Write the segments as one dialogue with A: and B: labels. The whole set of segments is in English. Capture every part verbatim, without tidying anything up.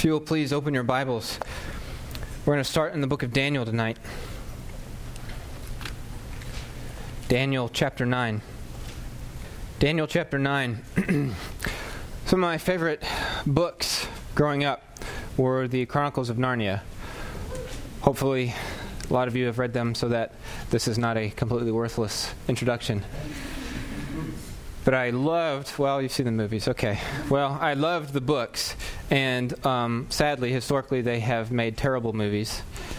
A: If you will please open your Bibles. We're going to start in the book of Daniel tonight. Daniel chapter nine. Daniel chapter nine. Some of my favorite books growing up were the Chronicles of Narnia. Hopefully, a lot of you have read them so that this is not a completely worthless introduction. But I loved, well, you've seen the movies, okay. Well, I loved the books, and um, sadly, historically, they have made terrible movies.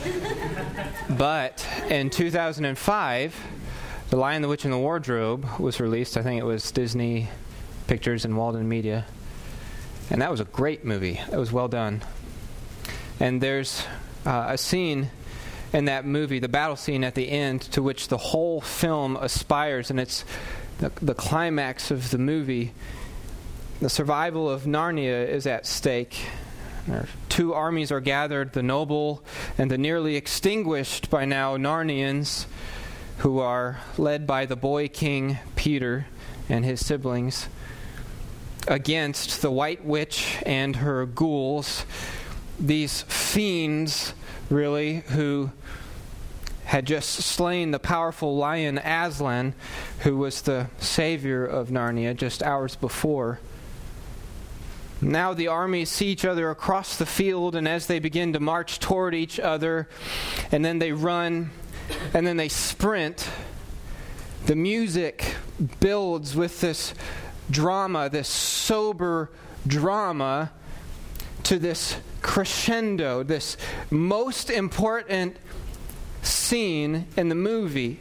A: But in two thousand five, The Lion, the Witch, and the Wardrobe was released. I think it was Disney Pictures and Walden Media. And that was a great movie. It was well done. And there's uh, a scene in that movie, the battle scene at the end, to which the whole film aspires, and it's The, the climax of the movie. The survival of Narnia is at stake. Two armies are gathered, the noble and the nearly extinguished by now Narnians, who are led by the boy king Peter and his siblings, against the White Witch and her ghouls, these fiends, really, who had just slain the powerful lion Aslan, who was the savior of Narnia just hours before. Now the armies see each other across the field, and as they begin to march toward each other, and then they run, and then they sprint, the music builds with this drama, this sober drama, to this crescendo, this most important scene in the movie.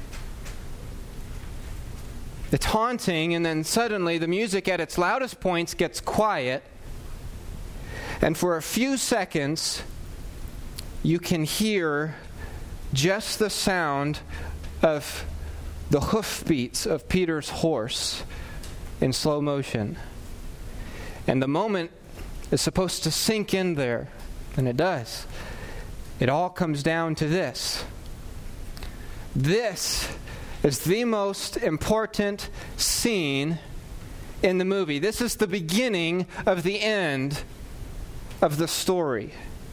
A: It's haunting, and then suddenly the music at its loudest points gets quiet, and for a few seconds you can hear just the sound of the hoofbeats of Peter's horse in slow motion. And the moment is supposed to sink in there, and it does. It all comes down to this. This is the most important scene in the movie. This is the beginning of the end of the story.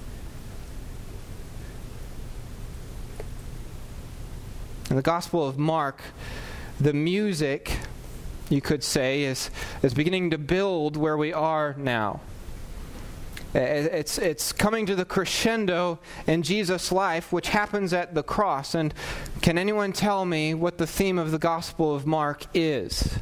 A: In the Gospel of Mark, the music, you could say, is, is beginning to build where we are now. It's it's coming to the crescendo in Jesus' life, which happens at the cross. And can anyone tell me what the theme of the Gospel of Mark is?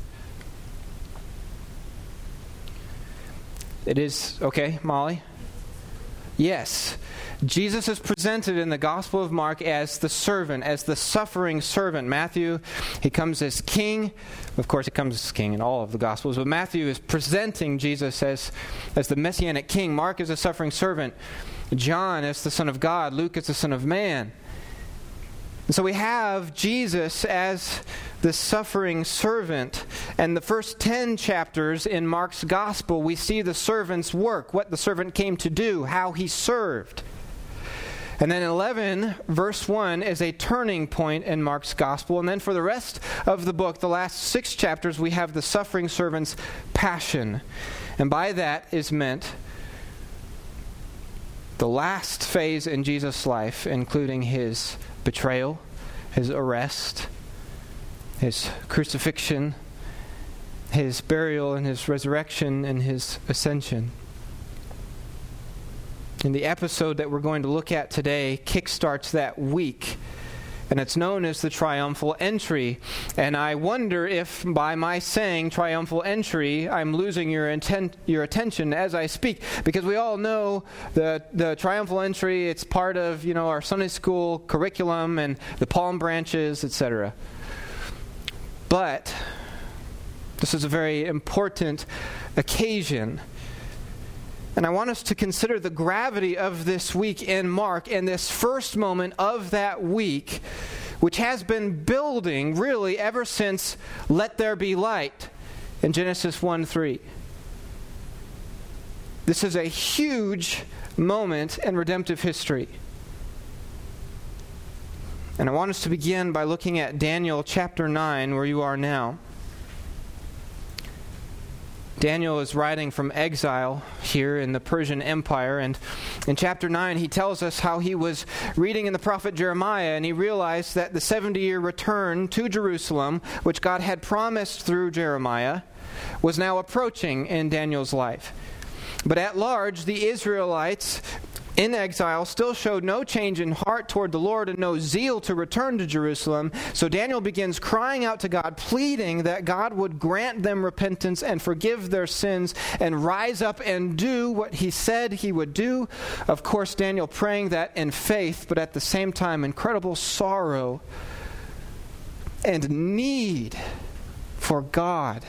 A: It is, okay, Molly? Yes. Jesus is presented in the Gospel of Mark as the servant, as the suffering servant. Matthew, he comes as king. Of course, he comes as king in all of the Gospels. But Matthew is presenting Jesus as, as the Messianic king. Mark is a suffering servant. John is the Son of God. Luke is the Son of Man. And so we have Jesus as the suffering servant. And the first ten chapters in Mark's Gospel, we see the servant's work, what the servant came to do, how he served. And then eleven, verse one, is a turning point in Mark's Gospel. And then for the rest of the book, the last six chapters, we have the suffering servant's passion. And by that is meant the last phase in Jesus' life, including his betrayal, his arrest, his crucifixion, his burial, and his resurrection, and his ascension. And the episode that we're going to look at today kickstarts that week, and it's known as the triumphal entry. And I wonder if by my saying triumphal entry, I'm losing your intent, your attention as I speak, because we all know the the triumphal entry. It's part of, you know, our Sunday school curriculum and the palm branches, et cetera. But this is a very important occasion. And I want us to consider the gravity of this week in Mark and this first moment of that week, which has been building really ever since Let There Be Light in Genesis one three. This is a huge moment in redemptive history. And I want us to begin by looking at Daniel chapter nine, where you are now. Daniel is writing from exile here in the Persian Empire, and in chapter nine he tells us how he was reading in the prophet Jeremiah, and he realized that the seventy-year return to Jerusalem, which God had promised through Jeremiah, was now approaching in Daniel's life. But at large, the Israelites in exile still showed no change in heart toward the Lord and no zeal to return to Jerusalem. So Daniel begins crying out to God, pleading that God would grant them repentance and forgive their sins and rise up and do what he said he would do. Of course, Daniel praying that in faith, but at the same time, incredible sorrow and need for God.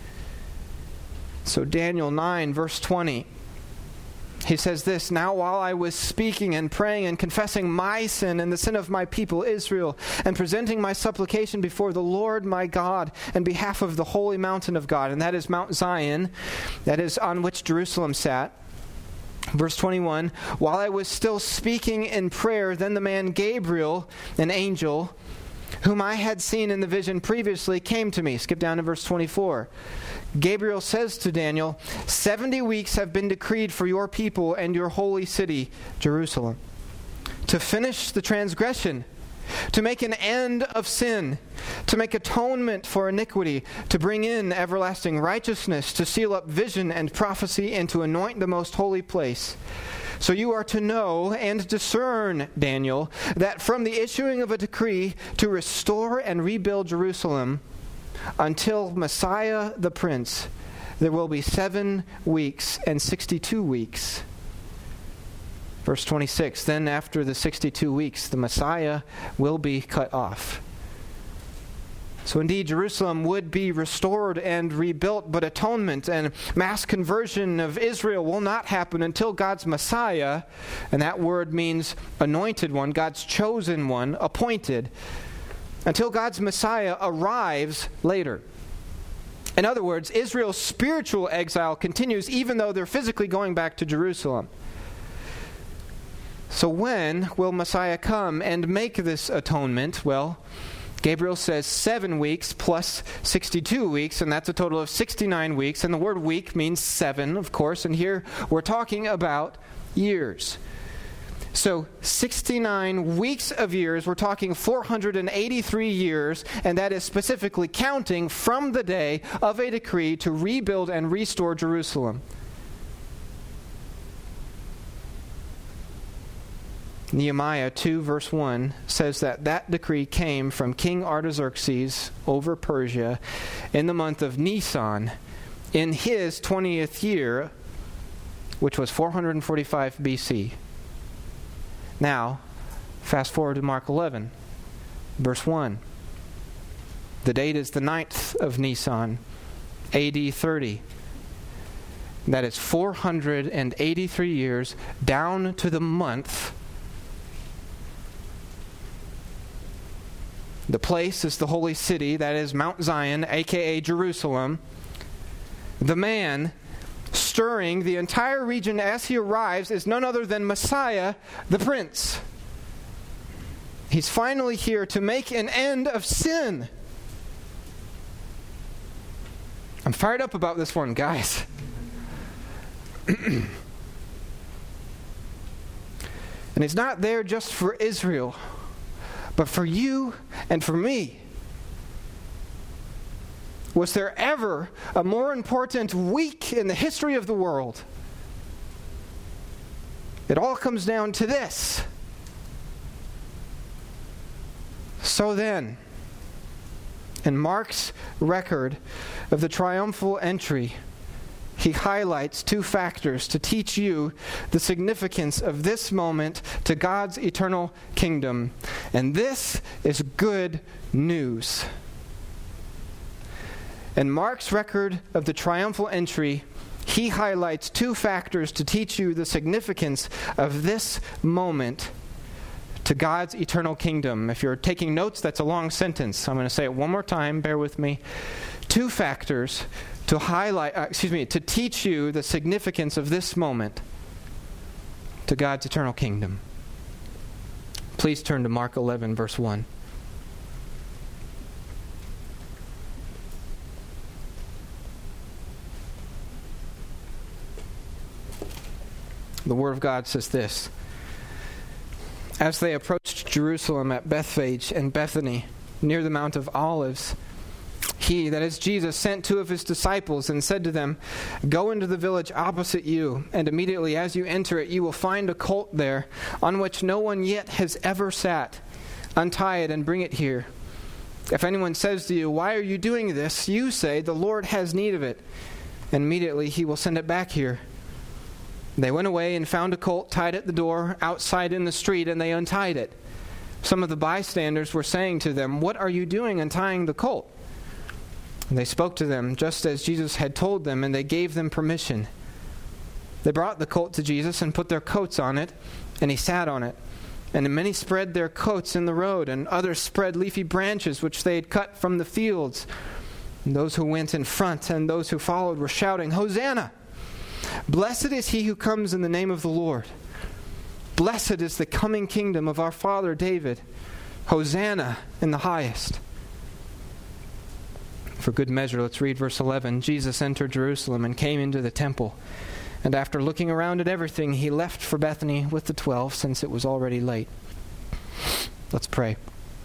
A: So Daniel nine, verse twenty, he says this, "Now while I was speaking and praying and confessing my sin and the sin of my people Israel, and presenting my supplication before the Lord my God in behalf of the holy mountain of God," and that is Mount Zion, that is on which Jerusalem sat. Verse twenty-one, "While I was still speaking in prayer, then the man Gabriel, an angel, whom I had seen in the vision previously, came to me." Skip down to verse twenty-four. Gabriel says to Daniel, seventy weeks have been decreed for your people and your holy city, Jerusalem, to finish the transgression, to make an end of sin, to make atonement for iniquity, to bring in everlasting righteousness, to seal up vision and prophecy, and to anoint the most holy place. So you are to know and discern, Daniel, that from the issuing of a decree to restore and rebuild Jerusalem until Messiah the Prince, there will be seven weeks and sixty-two weeks. Verse twenty-six, "Then after the sixty-two weeks, the Messiah will be cut off." So indeed, Jerusalem would be restored and rebuilt, but atonement and mass conversion of Israel will not happen until God's Messiah, and that word means anointed one, God's chosen one, appointed, until God's Messiah arrives later. In other words, Israel's spiritual exile continues even though they're physically going back to Jerusalem. So when will Messiah come and make this atonement? Well, Gabriel says seven weeks plus sixty-two weeks, and that's a total of sixty-nine weeks. And the word week means seven, of course, and here we're talking about years. So sixty-nine weeks of years, we're talking four hundred eighty-three years, and that is specifically counting from the day of a decree to rebuild and restore Jerusalem. Nehemiah two verse one says that that decree came from King Artaxerxes over Persia in the month of Nisan in his twentieth year, which was four hundred forty-five B C. Now, fast forward to Mark eleven, verse one. The date is the ninth of Nisan, A D thirty. That is four hundred eighty-three years down to the month. The place is the holy city, that is Mount Zion, aka Jerusalem. The man stirring the entire region as he arrives is none other than Messiah, the Prince. He's finally here to make an end of sin. I'm fired up about this one, guys. And he's not there just for Israel, but for you and for me. Was there ever a more important week in the history of the world? It all comes down to this. So then, in Mark's record of the triumphal entry, he highlights two factors to teach you the significance of this moment to God's eternal kingdom. And this is good news. In Mark's record of the triumphal entry, he highlights two factors to teach you the significance of this moment to God's eternal kingdom. If you're taking notes, that's a long sentence. I'm going to say it one more time. Bear with me. Two factors to highlight, uh, excuse me, to teach you the significance of this moment to God's eternal kingdom. Please turn to Mark eleven, verse one. The Word of God says this: As they approached Jerusalem at Bethphage and Bethany, near the Mount of Olives, he, that is Jesus, sent two of his disciples and said to them, Go into the village opposite you, and immediately as you enter it, you will find a colt there, on which no one yet has ever sat. Untie it and bring it here. If anyone says to you, Why are you doing this? You say, The Lord has need of it, and immediately he will send it back here. They went away and found a colt tied at the door outside in the street, and they untied it. Some of the bystanders were saying to them, What are you doing untying the colt? And they spoke to them just as Jesus had told them, and they gave them permission. They brought the colt to Jesus and put their coats on it, and he sat on it. And many spread their coats in the road, and others spread leafy branches which they had cut from the fields. And those who went in front and those who followed were shouting, Hosanna! Blessed is he who comes in the name of the Lord. Blessed is the coming kingdom of our father David. Hosanna in the highest. For good measure, let's read verse eleven. Jesus entered Jerusalem and came into the temple. And after looking around at everything, he left for Bethany with the twelve, since it was already late. Let's pray.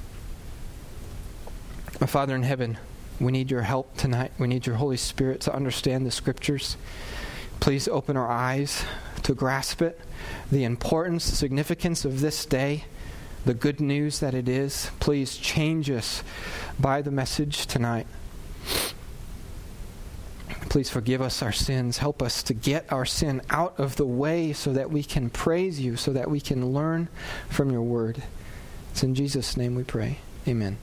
A: Our Father in heaven, we need your help tonight. We need your Holy Spirit to understand the Scriptures. Please open our eyes to grasp it, the importance, the significance of this day, the good news that it is. Please change us by the message tonight. Please forgive us our sins. Help us to get our sin out of the way so that we can praise you, so that we can learn from your word. It's in Jesus' name we pray. Amen.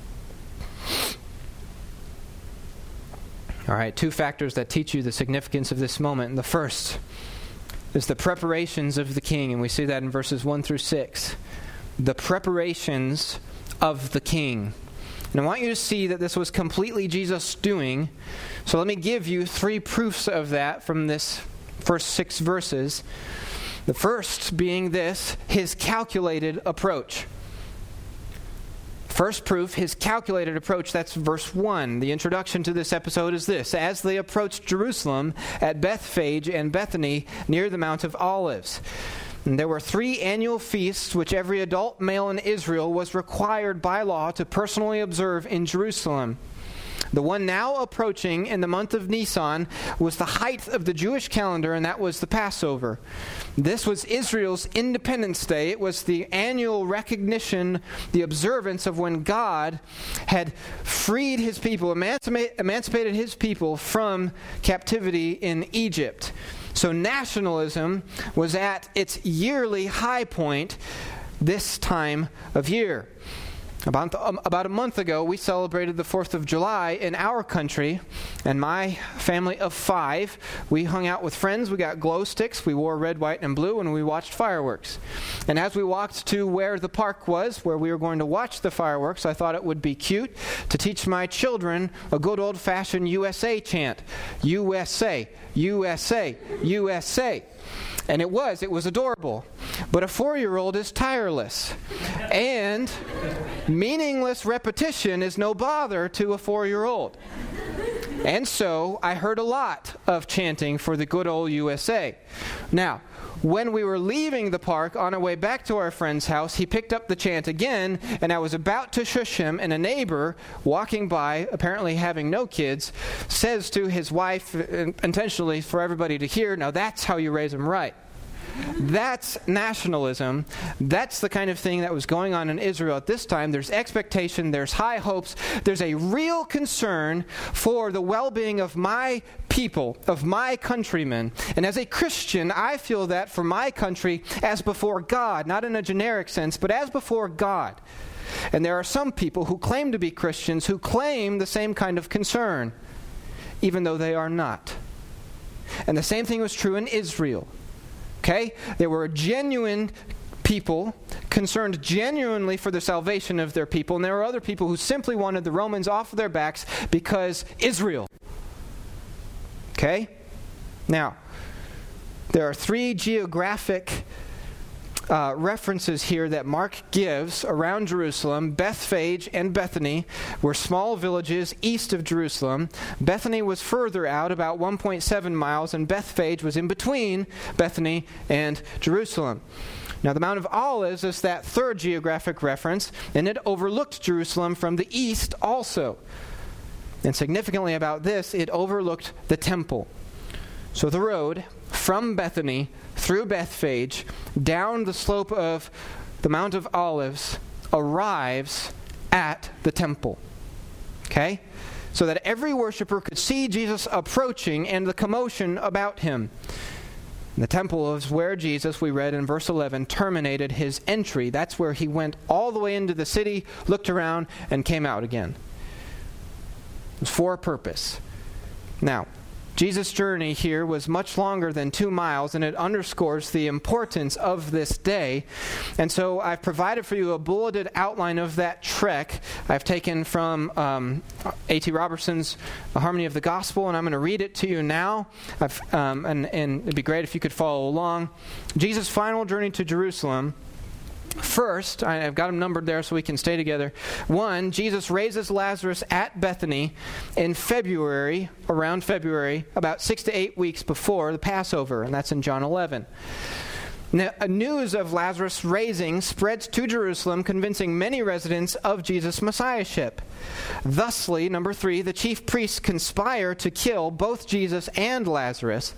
A: All right, two factors that teach you the significance of this moment. And the first is the preparations of the king, and we see that in verses one through six. The preparations of the king. And I want you to see that this was completely Jesus doing. So let me give you three proofs of that from this first six verses. The first being this, his calculated approach. First proof, his calculated approach. That's verse one. The introduction to this episode is this: As they approached Jerusalem at Bethphage and Bethany near the Mount of Olives. And there were three annual feasts which every adult male in Israel was required by law to personally observe in Jerusalem. The one now approaching in the month of Nisan was the height of the Jewish calendar, and that was the Passover. This was Israel's Independence Day. It was the annual recognition, the observance of when God had freed his people, emancipated his people from captivity in Egypt. So nationalism was at its yearly high point this time of year. About, um, about a month ago, we celebrated the fourth of July in our country, and my family of five, we hung out with friends, we got glow sticks, we wore red, white, and blue, and we watched fireworks. And as we walked to where the park was, where we were going to watch the fireworks, I thought it would be cute to teach my children a good old-fashioned U S A chant. U S A, U S A, U S A. And it was, it was adorable. But a four-year-old is tireless. And meaningless repetition is no bother to a four-year-old. And so I heard a lot of chanting for the good old U S A. Now, when we were leaving the park on our way back to our friend's house, he picked up the chant again, and I was about to shush him, and a neighbor walking by, apparently having no kids, says to his wife, intentionally for everybody to hear, "Now that's how you raise them right." That's nationalism. That's the kind of thing that was going on in Israel at this time. There's expectation, there's high hopes, there's a real concern for the well-being of my people, of my countrymen. And as a Christian, I feel that for my country as before God, not in a generic sense, but as before God. And there are some people who claim to be Christians who claim the same kind of concern, even though they are not. And the same thing was true in Israel. Okay? There were genuine people concerned genuinely for the salvation of their people, and there were other people who simply wanted the Romans off of their backs because Israel. Okay? Now, there are three geographic uh, references here that Mark gives around Jerusalem. Bethphage and Bethany were small villages east of Jerusalem. Bethany was further out, about one point seven miles, and Bethphage was in between Bethany and Jerusalem. Now, the Mount of Olives is that third geographic reference, and it overlooked Jerusalem from the east also. And significantly about this, it overlooked the temple. So the road from Bethany through Bethphage down the slope of the Mount of Olives arrives at the temple. Okay? So that every worshiper could see Jesus approaching and the commotion about him. The temple is where Jesus, we read in verse eleven, terminated his entry. That's where he went all the way into the city, looked around, and came out again. It was for a purpose. Now, Jesus' journey here was much longer than two miles, and it underscores the importance of this day. And so I've provided for you a bulleted outline of that trek. I've taken from um, A T Robertson's Harmony of the Gospel, and I'm going to read it to you now. I've, um, and, and it'd be great if you could follow along. Jesus' final journey to Jerusalem. First, I've got them numbered there so we can stay together. One, Jesus raises Lazarus at Bethany in February, around February, about six to eight weeks before the Passover, and that's in John eleven. Now, news of Lazarus' raising spreads to Jerusalem, convincing many residents of Jesus' messiahship. Thusly, number three, the chief priests conspire to kill both Jesus and Lazarus.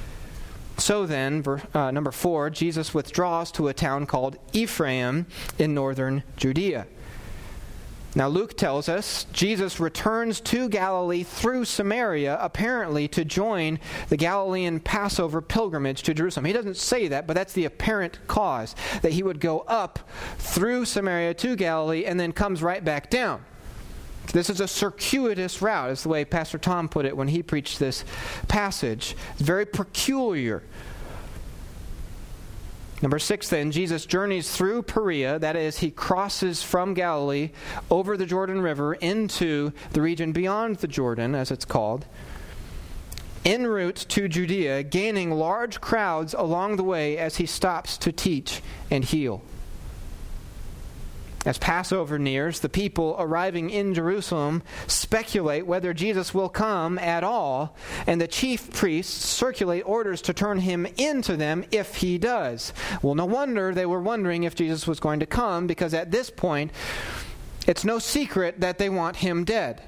A: So then, uh, number four, Jesus withdraws to a town called Ephraim in northern Judea. Now Luke tells us Jesus returns to Galilee through Samaria, apparently to join the Galilean Passover pilgrimage to Jerusalem. He doesn't say that, but that's the apparent cause, that he would go up through Samaria to Galilee and then comes right back down. This is a circuitous route, is the way Pastor Tom put it when he preached this passage. It's very peculiar. Number six, then, Jesus journeys through Perea. That is, he crosses from Galilee over the Jordan River into the region beyond the Jordan, as it's called, en route to Judea, gaining large crowds along the way as he stops to teach and heal. As Passover nears, the people arriving in Jerusalem speculate whether Jesus will come at all, and the chief priests circulate orders to turn him into them if he does. Well, no wonder they were wondering if Jesus was going to come, because at this point, it's no secret that they want him dead.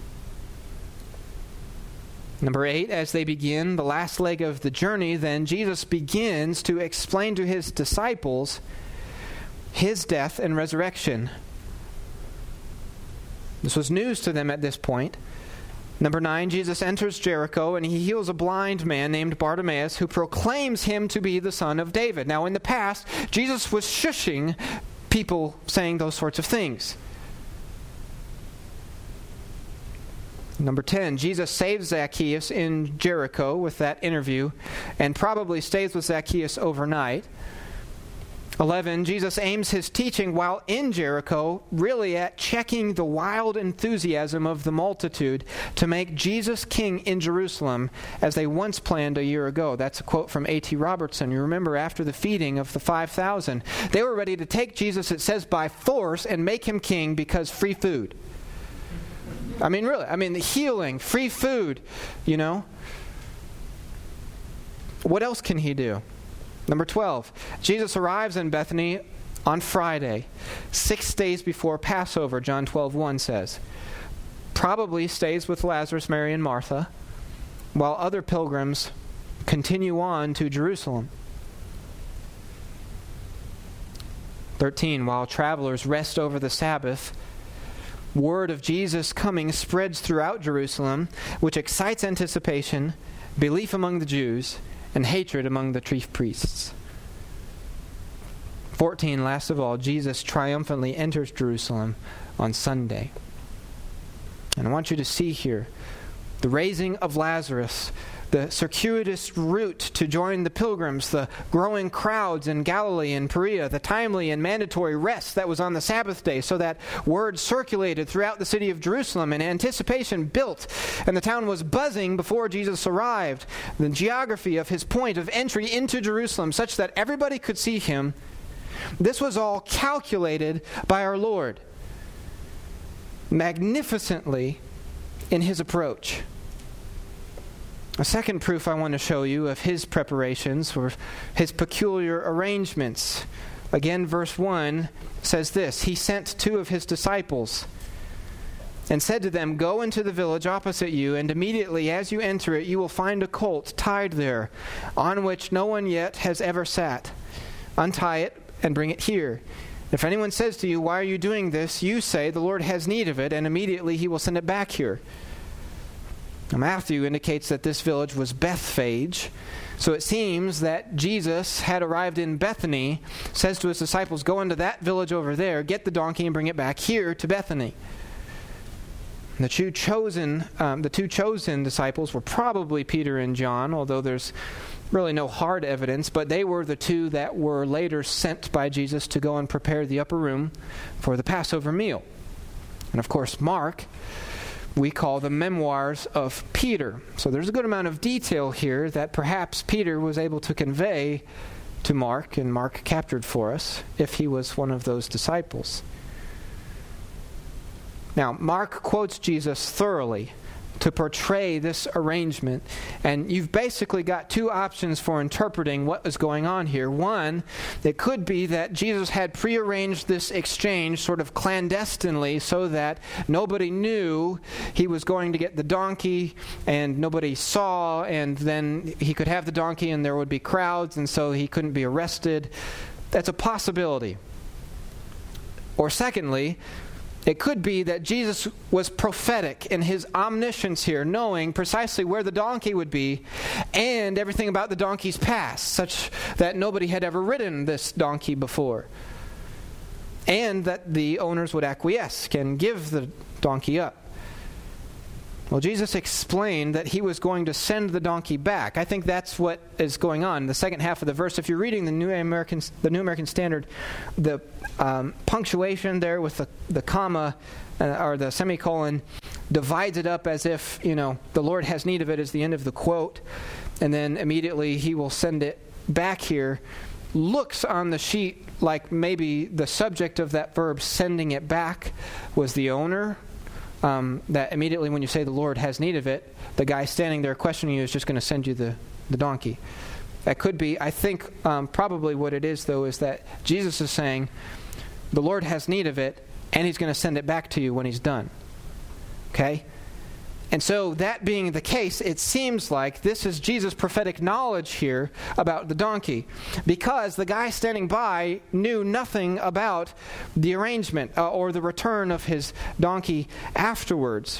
A: Number eight, as they begin the last leg of the journey, then Jesus begins to explain to his disciples his death and resurrection. This was news to them at this point. Number nine, Jesus enters Jericho and he heals a blind man named Bartimaeus who proclaims him to be the son of David. Now, in the past, Jesus was shushing people saying those sorts of things. Number ten, Jesus saves Zacchaeus in Jericho with that interview and probably stays with Zacchaeus overnight. eleven, Jesus aims his teaching while in Jericho really at checking the wild enthusiasm of the multitude to make Jesus king in Jerusalem as they once planned a year ago. That's a quote from A T Robertson. You remember after the feeding of the five thousand, they were ready to take Jesus, it says, by force and make him king because free food. I mean, really, I mean, the healing, free food, you know. What else can he do? Number twelve, Jesus arrives in Bethany on Friday, six days before Passover, John twelve one says. Probably stays with Lazarus, Mary, and Martha, while other pilgrims continue on to Jerusalem. thirteen, while travelers rest over the Sabbath, word of Jesus coming spreads throughout Jerusalem, which excites anticipation, belief among the Jews, and hatred among the chief priests. fourteen, last of all, Jesus triumphantly enters Jerusalem on Sunday. And I want you to see here the raising of Lazarus, the circuitous route to join the pilgrims, the growing crowds in Galilee and Perea, the timely and mandatory rest that was on the Sabbath day, so that word circulated throughout the city of Jerusalem and anticipation built, and the town was buzzing before Jesus arrived. The geography of his point of entry into Jerusalem, such that everybody could see him This was all calculated by our Lord magnificently in his approach. A second proof I want to show you of his preparations were his peculiar arrangements. Again, verse one says this: He sent two of his disciples and said to them, "Go into the village opposite you, and immediately as you enter it, you will find a colt tied there, on which no one yet has ever sat. Untie it and bring it here. If anyone says to you, 'Why are you doing this?' you say, 'The Lord has need of it,' and immediately he will send it back here." Now, Matthew indicates that this village was Bethphage, so it seems that Jesus had arrived in Bethany, says to his disciples, "Go into that village over there, get the donkey, and bring it back here to Bethany." The two chosen, um, the two chosen disciples were probably Peter and John, although there's really no hard evidence, but they were the two that were later sent by Jesus to go and prepare the upper room for the Passover meal. And of course, Mark, we call the memoirs of Peter. So there's a good amount of detail here that perhaps Peter was able to convey to Mark, and Mark captured for us, if he was one of those disciples. Now, Mark quotes Jesus thoroughly to portray this arrangement, and you've basically got two options for interpreting what is going on here. One, it could be that Jesus had prearranged this exchange sort of clandestinely so that nobody knew he was going to get the donkey and nobody saw, and then he could have the donkey and there would be crowds, and so he couldn't be arrested. That's a possibility. Or secondly, it could be that Jesus was prophetic in his omniscience here, knowing precisely where the donkey would be and everything about the donkey's past, such that nobody had ever ridden this donkey before, and that the owners would acquiesce and give the donkey up. Well, Jesus explained that he was going to send the donkey back. I think that's what is going on in the second half of the verse. If you're reading the New American, the New American Standard, the um, punctuation there with the, the comma uh, or the semicolon divides it up as if, you know, the Lord has need of it is the end of the quote, and then immediately he will send it back here. Looks on the sheet like maybe the subject of that verb, sending it back, was the owner. Um, that immediately when you say the Lord has need of it, the guy standing there questioning you is just going to send you the, the donkey. That could be, I think, um, probably what it is, though, is that Jesus is saying the Lord has need of it, and he's going to send it back to you when he's done. Okay? And so that being the case, it seems like this is Jesus' prophetic knowledge here about the donkey, because the guy standing by knew nothing about the arrangement uh, or the return of his donkey afterwards.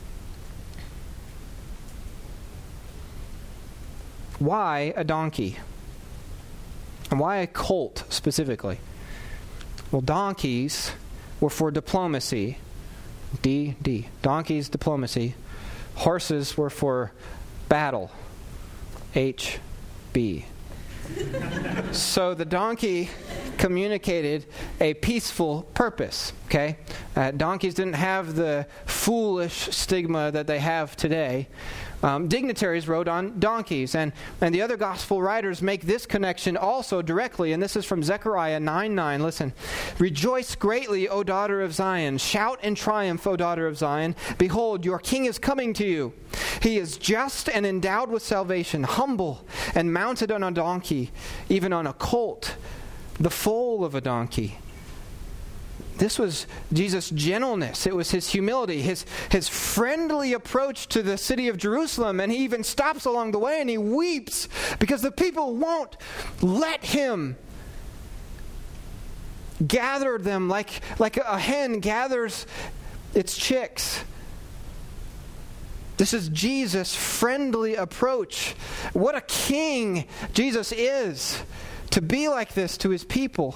A: Why a donkey? And why a colt specifically? Well, donkeys were for diplomacy. D, D. Donkeys, diplomacy. Horses were for battle. H, B. So the donkey communicated a peaceful purpose. Okay, uh, donkeys didn't have the foolish stigma that they have today. Um, dignitaries rode on donkeys, and, and the other gospel writers make this connection also directly, and this is from Zechariah nine nine. Listen. "Rejoice greatly, O daughter of Zion. Shout in triumph, O daughter of Zion. Behold, your king is coming to you. He is just and endowed with salvation, humble and mounted on a donkey, even on a colt, the foal of a donkey." This was Jesus' gentleness. It was his humility, his, his friendly approach to the city of Jerusalem. And he even stops along the way and he weeps because the people won't let him gather them like, like a hen gathers its chicks. This is Jesus' friendly approach. What a king Jesus is, to be like this to his people.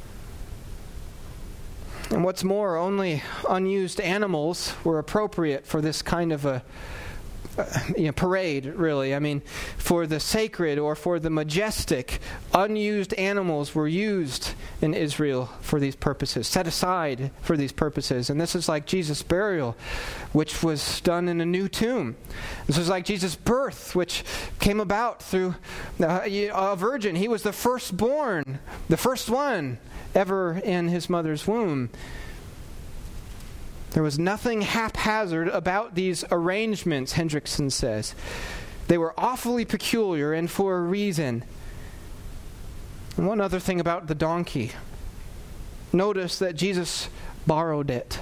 A: And what's more, only unused animals were appropriate for this kind of a uh, you know, parade, really. I mean, for the sacred or for the majestic, unused animals were used in Israel for these purposes, set aside for these purposes. And this is like Jesus' burial, which was done in a new tomb. This is like Jesus' birth, which came about through uh, a virgin. He was the firstborn, the first one ever in his mother's womb. There was nothing haphazard about these arrangements, Hendrickson says. They were awfully peculiar and for a reason. And one other thing about the donkey. Notice that Jesus borrowed it.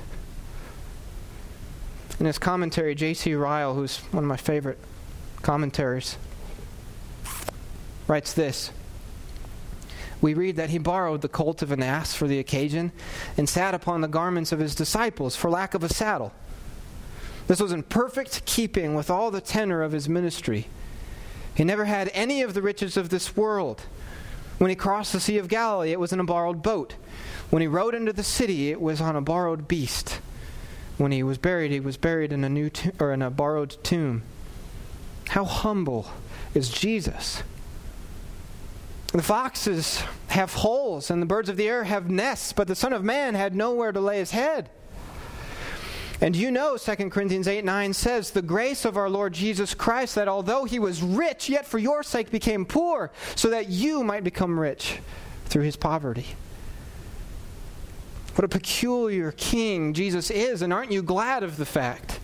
A: In his commentary, J C Ryle, who's one of my favorite commentaries, writes this. We read that he borrowed the colt of an ass for the occasion and sat upon the garments of his disciples for lack of a saddle. This was in perfect keeping with all the tenor of his ministry. He never had any of the riches of this world. When he crossed the Sea of Galilee, it was in a borrowed boat. When he rode into the city, it was on a borrowed beast. When he was buried, he was buried in a new to- or in a borrowed tomb. How humble is Jesus! The foxes have holes, and the birds of the air have nests, but the Son of Man had nowhere to lay his head. And you know, Second Corinthians eight nine says, the grace of our Lord Jesus Christ, that although he was rich, yet for your sake became poor, so that you might become rich through his poverty. What a peculiar king Jesus is, and aren't you glad of the fact?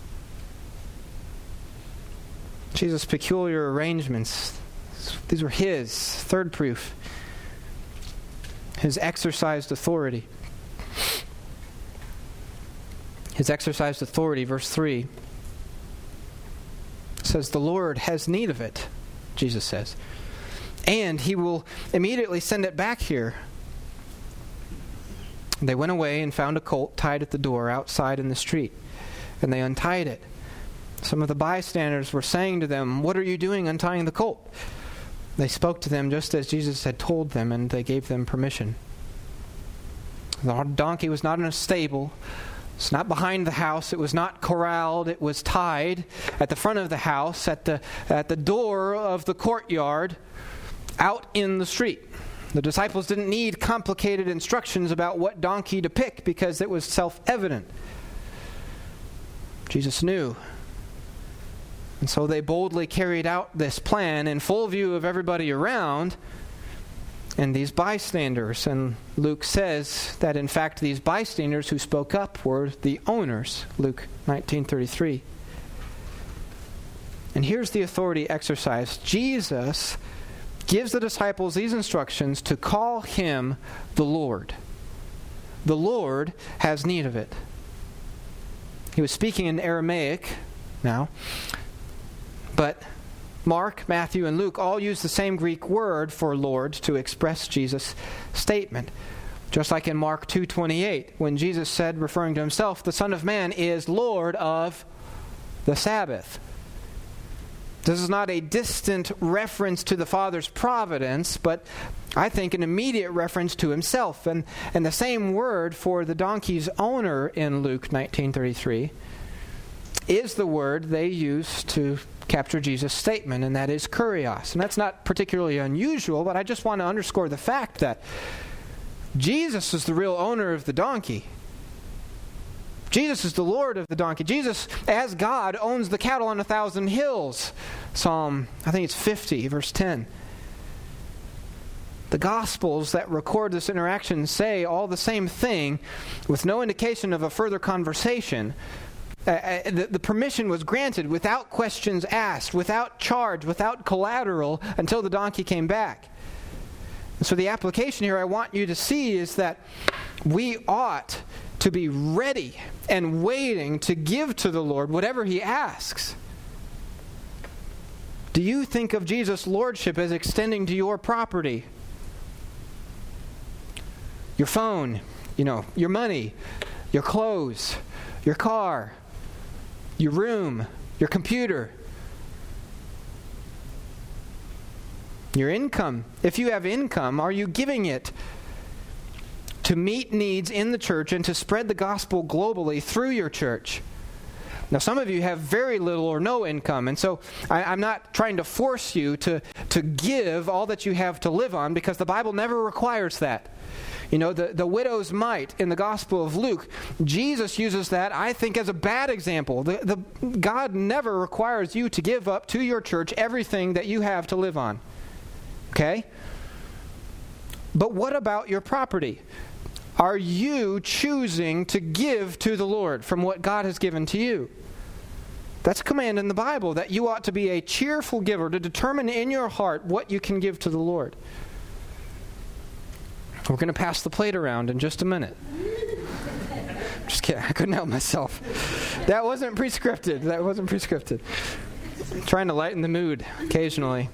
A: Jesus' peculiar arrangements, these were his. Third proof, his exercised authority. His exercised authority, verse three, says, the Lord has need of it, Jesus says. And he will immediately send it back here. They went away and found a colt tied at the door outside in the street, and they untied it. Some of the bystanders were saying to them, what are you doing untying the colt? They spoke to them just as Jesus had told them, and they gave them permission. The donkey was not in a stable. It's not behind the house. It was not corralled. It was tied at the front of the house, at the at the door of the courtyard, out in the street. The disciples didn't need complicated instructions about what donkey to pick because it was self-evident. Jesus knew. And so they boldly carried out this plan in full view of everybody around and these bystanders. And Luke says that in fact these bystanders who spoke up were the owners, Luke nineteen thirty-three. And here's the authority exercised. Jesus gives the disciples these instructions to call him the Lord. The Lord has need of it. He was speaking in Aramaic now, but Mark, Matthew, and Luke all use the same Greek word for Lord to express Jesus' statement. Just like in Mark two twenty-eight, when Jesus said, referring to himself, the Son of Man is Lord of the Sabbath. This is not a distant reference to the Father's providence, but I think an immediate reference to himself. And, and the same word for the donkey's owner in Luke nineteen thirty-three is the word they use to capture Jesus' statement, and that is kurios. And that's not particularly unusual, but I just want to underscore the fact that Jesus is the real owner of the donkey. Jesus is the Lord of the donkey. Jesus, as God, owns the cattle on a thousand hills. Psalm, I think it's fifty, verse ten. The Gospels that record this interaction say all the same thing with no indication of a further conversation. Uh, the, the permission was granted without questions asked, without charge, without collateral until the donkey came back. And so the application here I want you to see is that we ought to be ready and waiting to give to the Lord whatever he asks. Do you think of Jesus' lordship as extending to your property? Your phone, you know, your money, your clothes, your car, your room, your computer, your income. If you have income, are you giving it to meet needs in the church and to spread the gospel globally through your church? Now, some of you have very little or no income, and so I, I'm not trying to force you to, to give all that you have to live on, because the Bible never requires that. You know, the, the widow's mite in the Gospel of Luke, Jesus uses that, I think, as a bad example. The, the, God never requires you to give up to your church everything that you have to live on. Okay? But what about your property? Are you choosing to give to the Lord from what God has given to you? That's a command in the Bible, that you ought to be a cheerful giver, to determine in your heart what you can give to the Lord. We're going to pass the plate around in just a minute. Just kidding. I couldn't help myself. That wasn't prescripted. That wasn't prescripted. I'm trying to lighten the mood occasionally.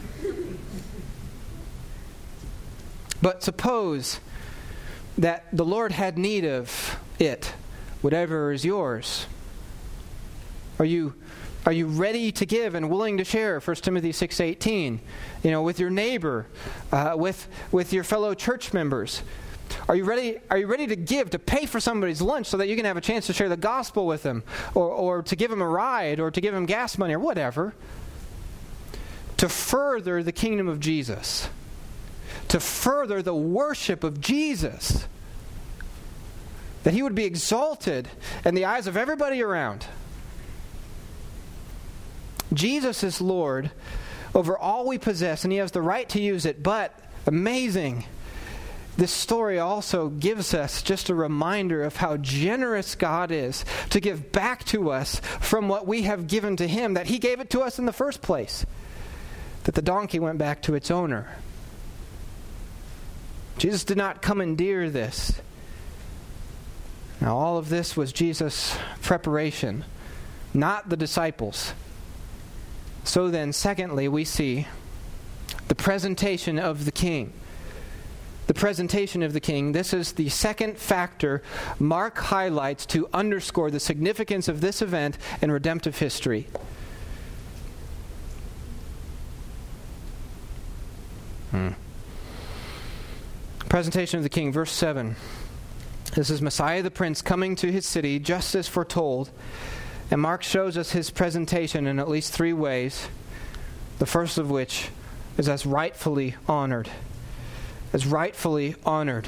A: But suppose that the Lord had need of it, whatever is yours. Are you Are you ready to give and willing to share? First Timothy six eighteen, you know, with your neighbor, uh, with with your fellow church members. Are you ready? Are you ready to give, to pay for somebody's lunch so that you can have a chance to share the gospel with them, or or to give them a ride, or to give them gas money, or whatever, to further the kingdom of Jesus, to further the worship of Jesus, that He would be exalted in the eyes of everybody around. Jesus is Lord over all we possess, and He has the right to use it. But, amazing, this story also gives us just a reminder of how generous God is to give back to us from what we have given to Him, that He gave it to us in the first place, that the donkey went back to its owner. Jesus did not commandeer this. Now, all of this was Jesus' preparation, not the disciples. So then, secondly, we see the presentation of the king. The presentation of the king. This is the second factor Mark highlights to underscore the significance of this event in redemptive history. Hmm. Presentation of the king, verse seven. This is Messiah the Prince coming to his city, just as foretold. And Mark shows us his presentation in at least three ways. The first of which is as rightfully honored. As rightfully honored.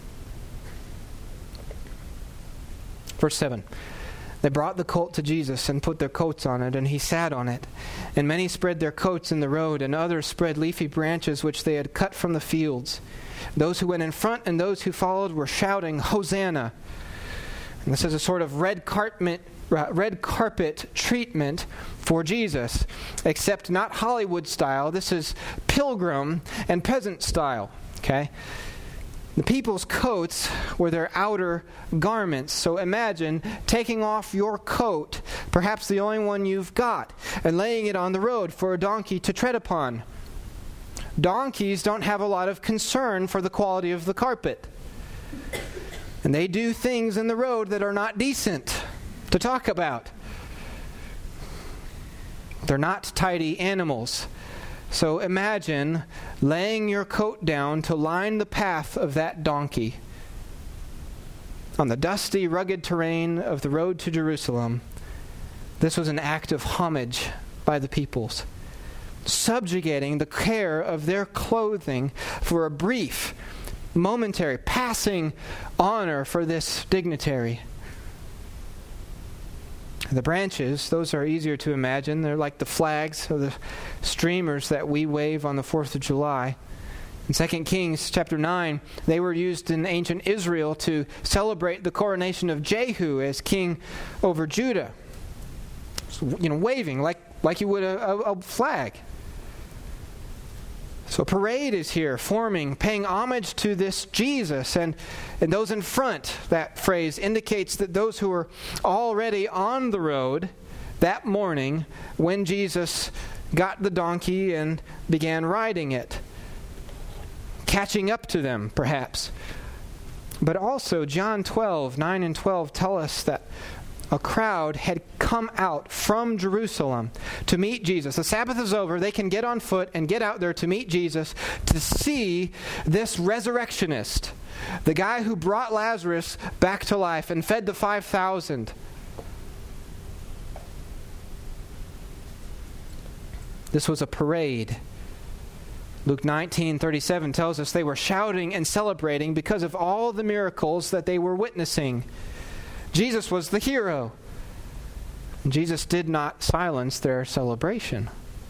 A: Verse seven. They brought the colt to Jesus and put their coats on it, and He sat on it. And many spread their coats in the road, and others spread leafy branches which they had cut from the fields. Those who went in front and those who followed were shouting, Hosanna! And this is a sort of red carpet red carpet treatment for Jesus, except not Hollywood style. This is pilgrim and peasant style. Okay? The people's coats were their outer garments. So imagine taking off your coat, perhaps the only one you've got, and laying it on the road for a donkey to tread upon. Donkeys don't have a lot of concern for the quality of the carpet. And they do things in the road that are not decent to talk about. They're not tidy animals. So imagine laying your coat down to line the path of that donkey on the dusty, rugged terrain of the road to Jerusalem. This was an act of homage by the peoples, subjugating the care of their clothing for a brief, momentary, passing honor for this dignitary. The branches, those are easier to imagine. They're like the flags or the streamers that we wave on the fourth of July. In Second Kings chapter nine, they were used in ancient Israel to celebrate the coronation of Jehu as king over Judah. So, you know, waving like, like you would a, a, a flag. So a parade is here, forming, paying homage to this Jesus. And, and those in front, that phrase indicates that those who were already on the road that morning when Jesus got the donkey and began riding it. Catching up to them, perhaps. But also, John twelve, nine and twelve tell us that a crowd had come out from Jerusalem to meet Jesus. The Sabbath is over. They can get on foot and get out there to meet Jesus, to see this resurrectionist, the guy who brought Lazarus back to life and fed the five thousand. This was a parade. Luke nineteen thirty-seven tells us they were shouting and celebrating because of all the miracles that they were witnessing. Jesus was the hero. Jesus did not silence their celebration.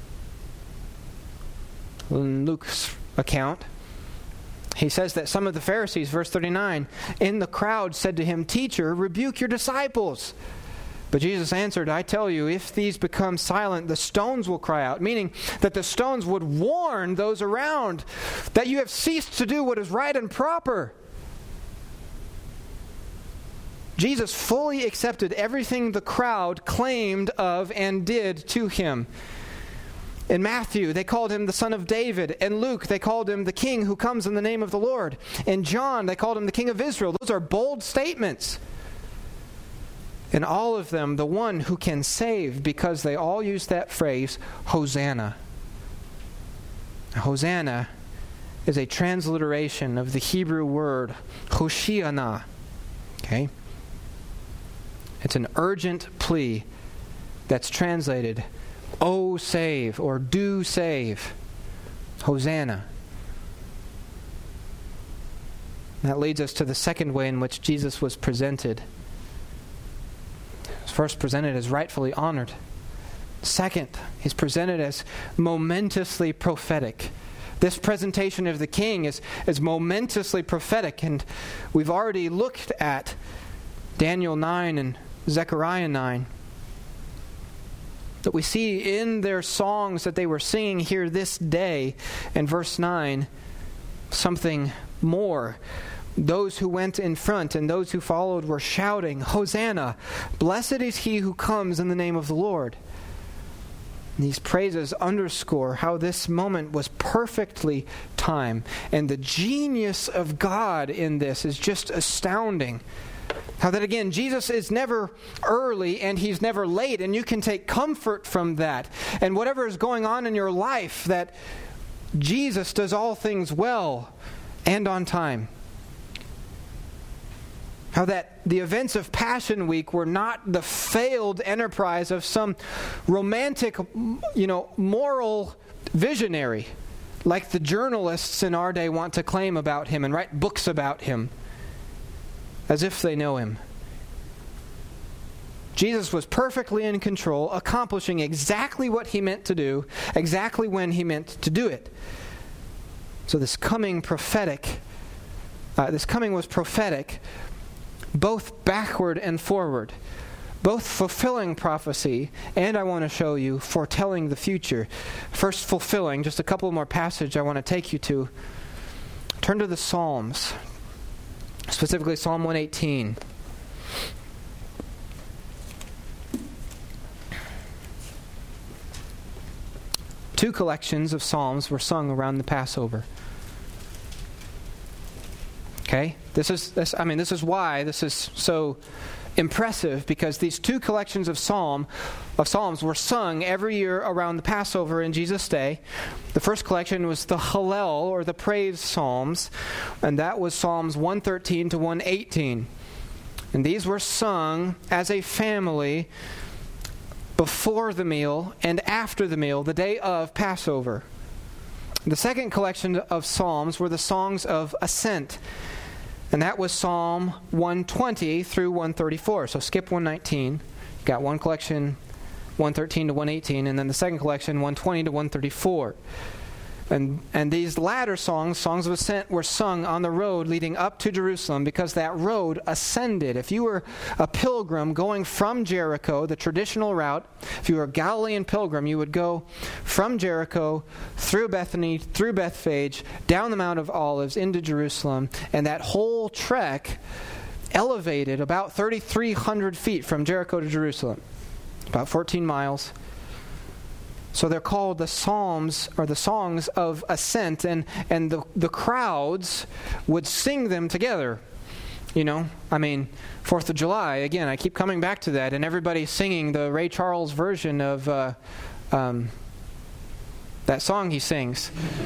A: In Luke's account, he says that some of the Pharisees, verse thirty-nine, in the crowd said to him, "Teacher, rebuke your disciples." But Jesus answered, "I tell you, if these become silent, the stones will cry out," meaning that the stones would warn those around that you have ceased to do what is right and proper. Jesus fully accepted everything the crowd claimed of and did to him. In Matthew, they called him the Son of David. In Luke, they called him the King who comes in the name of the Lord. In John, they called him the King of Israel. Those are bold statements. In all of them, the one who can save, because they all use that phrase, Hosanna. Hosanna is a transliteration of the Hebrew word Hoshiana. Okay? It's an urgent plea that's translated, "Oh, save," or "Do save." Hosanna. That leads us to the second way in which Jesus was presented. He was first presented as rightfully honored. Second, he's presented as momentously prophetic. This presentation of the king is, is momentously prophetic, and we've already looked at Daniel nine and Zechariah nine. That we see in their songs that they were singing here this day, in verse nine, something more. Those who went in front and those who followed were shouting, "Hosanna! Blessed is he who comes in the name of the Lord." And these praises underscore how this moment was perfectly timed. And the genius of God in this is just astounding. How that again, Jesus is never early and he's never late, and you can take comfort from that. And whatever is going on in your life, that Jesus does all things well and on time. How that the events of Passion Week were not the failed enterprise of some romantic, you know, moral visionary, like the journalists in our day want to claim about him and write books about him, as if they know him. Jesus was perfectly in control, accomplishing exactly what he meant to do, exactly when he meant to do it. So this coming prophetic, uh, this coming was prophetic, both backward and forward, both fulfilling prophecy, and I want to show you foretelling the future. First, fulfilling, just a couple more passages I want to take you to. Turn to the Psalms, specifically Psalm one eighteen. Two collections of psalms were sung around the Passover. Okay? This is this I mean this is why this is so impressive, because these two collections of psalm of psalms were sung every year around the Passover in Jesus' day. The first collection was the Hallel, or the praise psalms, and that was Psalms one thirteen to one eighteen. And these were sung as a family before the meal and after the meal, the day of Passover. The second collection of psalms were the songs of ascent, and that was Psalm one twenty through one thirty-four. So skip one nineteen. You've got one collection, one thirteen to one eighteen, and then the second collection, one twenty to one thirty-four. And and these latter songs, songs of ascent, were sung on the road leading up to Jerusalem, because that road ascended. If you were a pilgrim going from Jericho, the traditional route, if you were a Galilean pilgrim, you would go from Jericho through Bethany, through Bethphage, down the Mount of Olives into Jerusalem, and that whole trek elevated about thirty-three hundred feet from Jericho to Jerusalem, about fourteen miles. So they're called the Psalms, or the songs of ascent, and, and the, the crowds would sing them together. You know, I mean, fourth of July, again, I keep coming back to that, and everybody's singing the Ray Charles version of uh, um, that song he sings.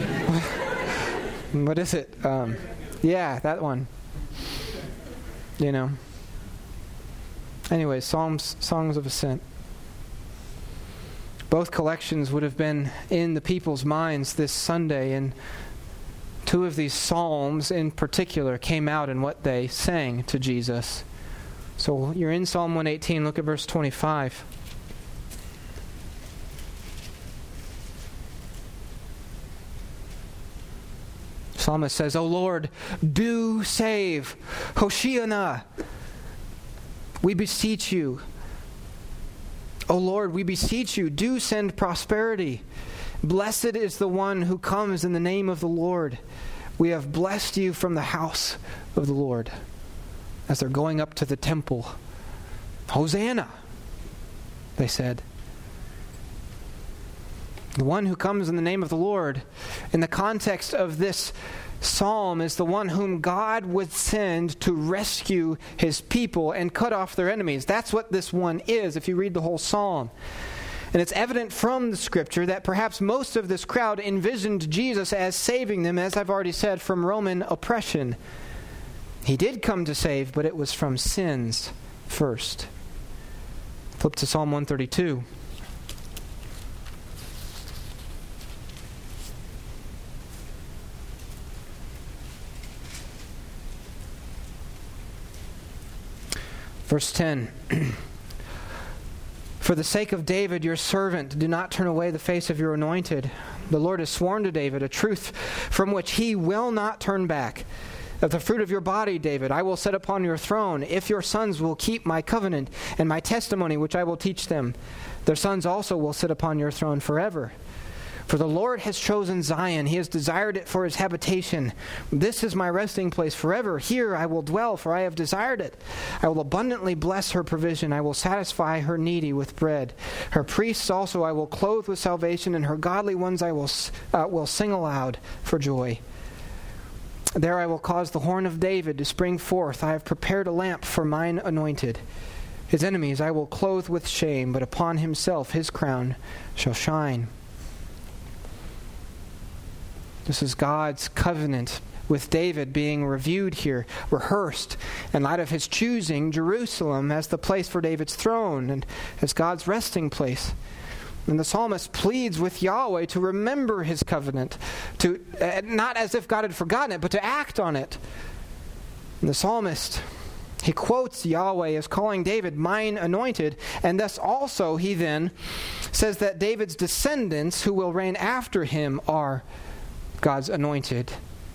A: What is it? Um, yeah, that one. You know. Anyways, Psalms, songs of ascent. Both collections would have been in the people's minds this Sunday, and two of these psalms in particular came out in what they sang to Jesus. So you're in Psalm one eighteen, look at verse twenty-five. Psalmist says, O Lord, do save. Hoshiana, we beseech you. O Lord, we beseech you, do send prosperity. Blessed is the one who comes in the name of the Lord. We have blessed you from the house of the Lord. As they're going up to the temple, Hosanna, they said. The one who comes in the name of the Lord, in the context of this psalm, is the one whom God would send to rescue his people and cut off their enemies. That's what this one is, if you read the whole psalm. And it's evident from the scripture that perhaps most of this crowd envisioned Jesus as saving them, as I've already said, from Roman oppression. He did come to save, but it was from sins first. Flip to Psalm one thirty-two. Verse ten. For the sake of David, your servant, do not turn away the face of your anointed. The Lord has sworn to David a truth from which he will not turn back. Of the fruit of your body, David, I will set upon your throne, if your sons will keep my covenant and my testimony which I will teach them. Their sons also will sit upon your throne forever. For the Lord has chosen Zion. He has desired it for his habitation. This is my resting place forever. Here I will dwell, for I have desired it. I will abundantly bless her provision. I will satisfy her needy with bread. Her priests also I will clothe with salvation, and her godly ones I will, uh, will sing aloud for joy. There I will cause the horn of David to spring forth. I have prepared a lamp for mine anointed. His enemies I will clothe with shame, but upon himself his crown shall shine. This is God's covenant with David being reviewed here, rehearsed, in light of his choosing Jerusalem as the place for David's throne and as God's resting place. And the psalmist pleads with Yahweh to remember his covenant, to uh, not as if God had forgotten it, but to act on it. And the psalmist, he quotes Yahweh as calling David mine anointed, and thus also he then says that David's descendants who will reign after him are God's anointed.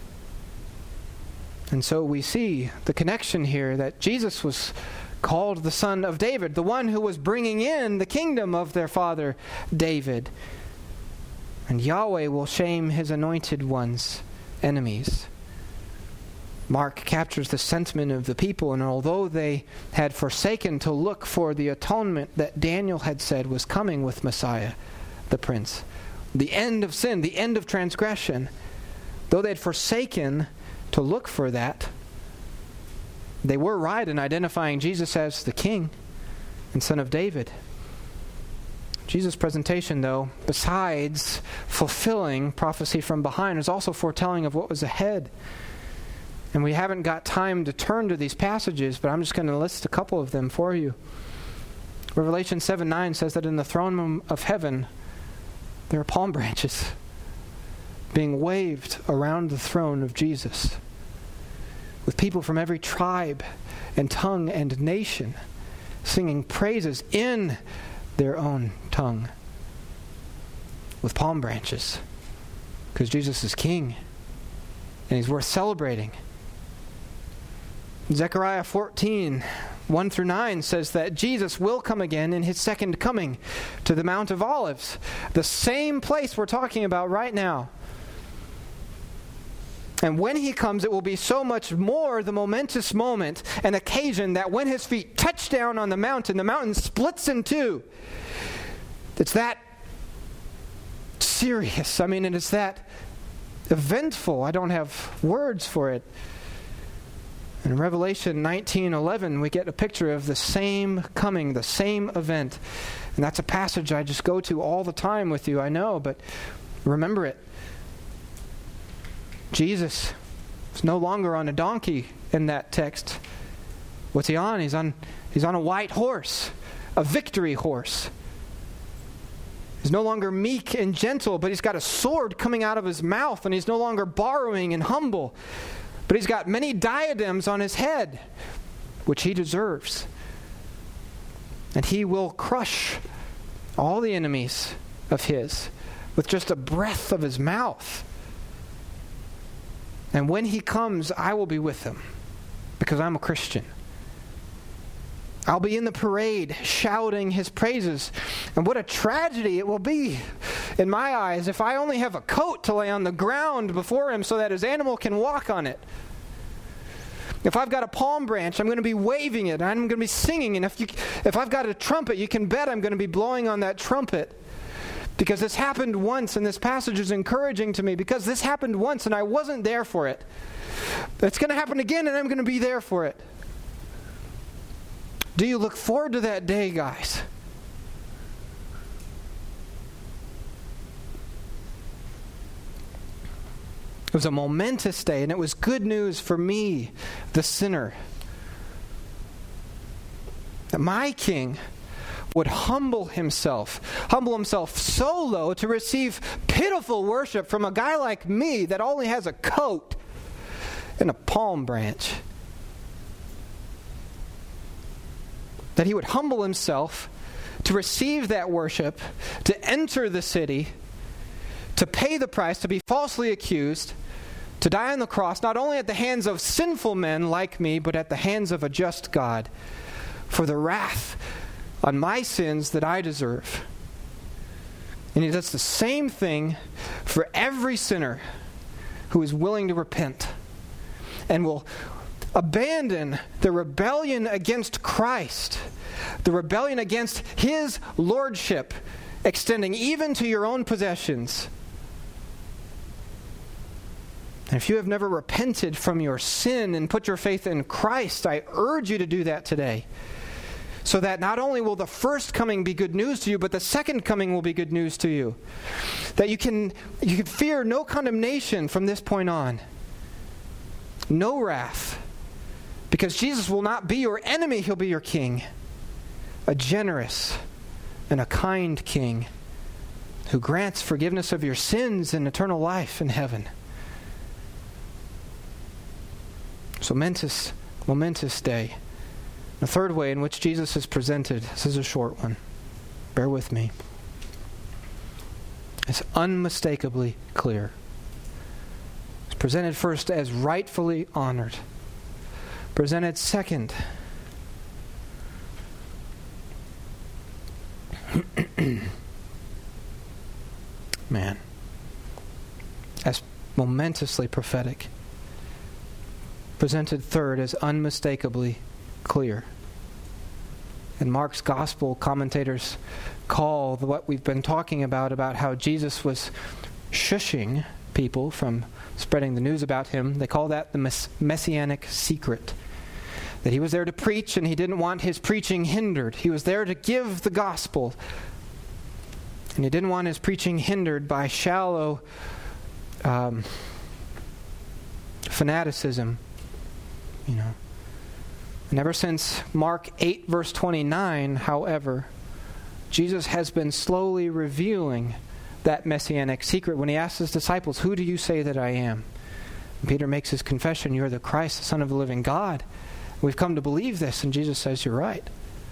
A: And so we see the connection here that Jesus was called the Son of David, the one who was bringing in the kingdom of their father David. And Yahweh will shame his anointed ones' enemies. Mark captures the sentiment of the people, and although they had forsaken to look for the atonement that Daniel had said was coming with Messiah, the Prince, the end of sin, the end of transgression, though they had forsaken to look for that, they were right in identifying Jesus as the King and Son of David. Jesus' presentation, though, besides fulfilling prophecy from behind, is also foretelling of what was ahead. And we haven't got time to turn to these passages, but I'm just going to list a couple of them for you. Revelation seven nine says that in the throne room of heaven, there are palm branches being waved around the throne of Jesus, with people from every tribe and tongue and nation singing praises in their own tongue with palm branches, because Jesus is King and he's worth celebrating. Zechariah fourteen, one through nine says that Jesus will come again in his second coming to the Mount of Olives, the same place we're talking about right now. And when he comes, it will be so much more the momentous moment and occasion that when his feet touch down on the mountain, the mountain splits in two. It's that serious. I mean, and it's that eventful. I don't have words for it. In Revelation nineteen eleven, we get a picture of the same coming, the same event. And that's a passage I just go to all the time with you, I know, but remember it. Jesus is no longer on a donkey in that text. What's he on? He's on, he's on a white horse, a victory horse. He's no longer meek and gentle, but he's got a sword coming out of his mouth, and he's no longer borrowing and humble, but he's got many diadems on his head, which he deserves. And he will crush all the enemies of his with just a breath of his mouth. And when he comes, I will be with him, because I'm a Christian. I'll be in the parade shouting his praises. And what a tragedy it will be, in my eyes, if I only have a coat to lay on the ground before him so that his animal can walk on it. If I've got a palm branch, I'm going to be waving it, and I'm going to be singing. And if you, if I've got a trumpet, you can bet I'm going to be blowing on that trumpet. Because this happened once, and this passage is encouraging to me, because this happened once, and I wasn't there for it. It's going to happen again, and I'm going to be there for it. Do you look forward to that day, guys? It was a momentous day, and it was good news for me, the sinner, that my King would humble himself, humble himself so low to receive pitiful worship from a guy like me that only has a coat and a palm branch. That he would humble himself to receive that worship, to enter the city, to pay the price, to be falsely accused, to die on the cross, not only at the hands of sinful men like me, but at the hands of a just God, for the wrath on my sins that I deserve. And he does the same thing for every sinner who is willing to repent and will abandon the rebellion against Christ, the rebellion against his lordship, extending even to your own possessions. And if you have never repented from your sin and put your faith in Christ, I urge you to do that today. So that not only will the first coming be good news to you, but the second coming will be good news to you. That you can, you can fear no condemnation from this point on. No wrath. Because Jesus will not be your enemy, he'll be your king. A generous and a kind king who grants forgiveness of your sins and eternal life in heaven. So momentous, momentous day. The third way in which Jesus is presented, this is a short one. Bear with me. It's unmistakably clear. It's presented first as rightfully honored. Presented second man, as momentously prophetic. Presented third as unmistakably clear. And Mark's gospel commentators call what we've been talking about, about how Jesus was shushing people from spreading the news about him, they call that the mess- messianic secret. That he was there to preach, and he didn't want his preaching hindered. He was there to give the gospel, and he didn't want his preaching hindered by shallow um, fanaticism, you know. And ever since Mark eight, verse twenty-nine, however, Jesus has been slowly revealing that messianic secret when he asks his disciples, "Who do you say that I am?" And Peter makes his confession, "You're the Christ, the Son of the living God." We've come to believe this, and Jesus says, "You're right."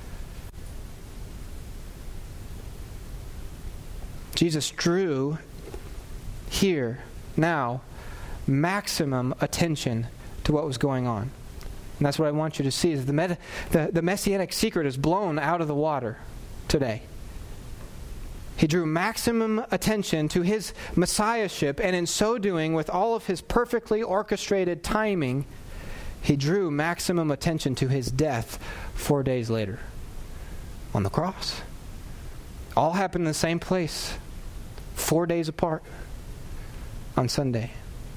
A: Jesus drew here, now, maximum attention to what was going on. And that's what I want you to see, is the, med- the, the messianic secret is blown out of the water today. He drew maximum attention to his messiahship, and in so doing, with all of his perfectly orchestrated timing, he drew maximum attention to his death four days later on the cross. All happened in the same place, four days apart on Sunday.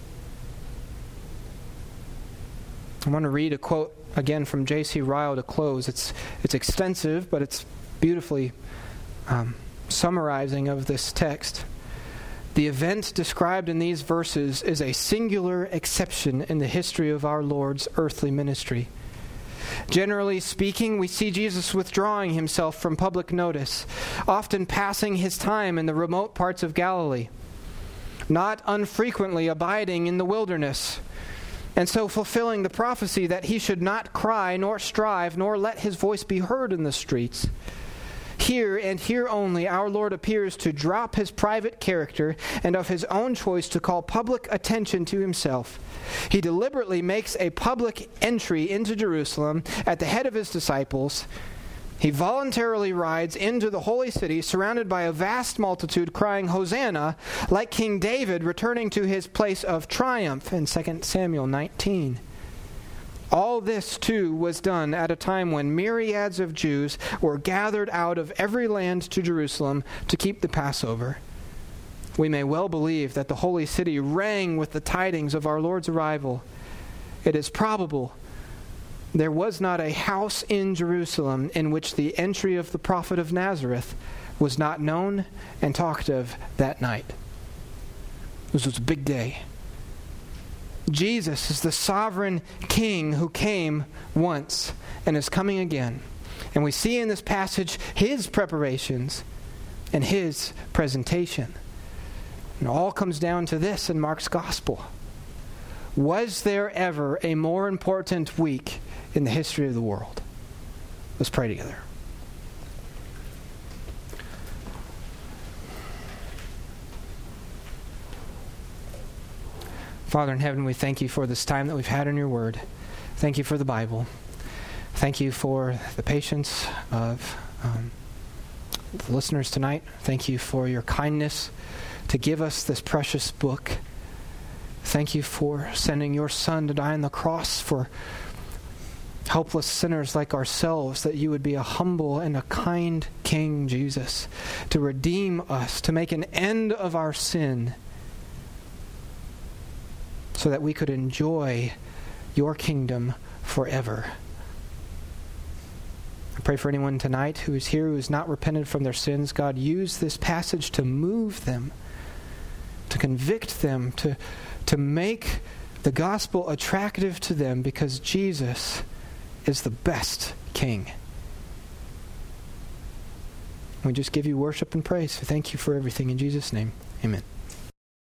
A: I want to read a quote again from J C Ryle to close. It's it's extensive, but it's beautifully um, summarizing of this text. The event described in these verses is a singular exception in the history of our Lord's earthly ministry. Generally speaking, we see Jesus withdrawing himself from public notice, often passing his time in the remote parts of Galilee, not unfrequently abiding in the wilderness, and so fulfilling the prophecy that he should not cry, nor strive, nor let his voice be heard in the streets. Here, and here only, our Lord appears to drop his private character and of his own choice to call public attention to himself. He deliberately makes a public entry into Jerusalem at the head of his disciples. He voluntarily rides into the holy city, surrounded by a vast multitude crying, "Hosanna," like King David returning to his place of triumph in Second Samuel nineteen. All this, too, was done at a time when myriads of Jews were gathered out of every land to Jerusalem to keep the Passover. We may well believe that the holy city rang with the tidings of our Lord's arrival. It is probable there was not a house in Jerusalem in which the entry of the prophet of Nazareth was not known and talked of that night. This was a big day. Jesus is the sovereign King who came once and is coming again. And we see in this passage his preparations and his presentation. And it all comes down to this in Mark's Gospel. Was there ever a more important week in the history of the world? Let's pray together. Father in heaven, we thank you for this time that we've had in your word. Thank you for the Bible. Thank you for the patience of um, the listeners tonight. Thank you for your kindness to give us this precious book. Thank you for sending your Son to die on the cross for helpless sinners like ourselves, that you would be a humble and a kind King, Jesus, to redeem us, to make an end of our sin, so that we could enjoy your kingdom forever. I pray for anyone tonight who is here who has not repented from their sins. God, use this passage to move them, to convict them, to, to make the gospel attractive to them, because Jesus is the best King. We just give you worship and praise. Thank you for everything in Jesus' name. Amen.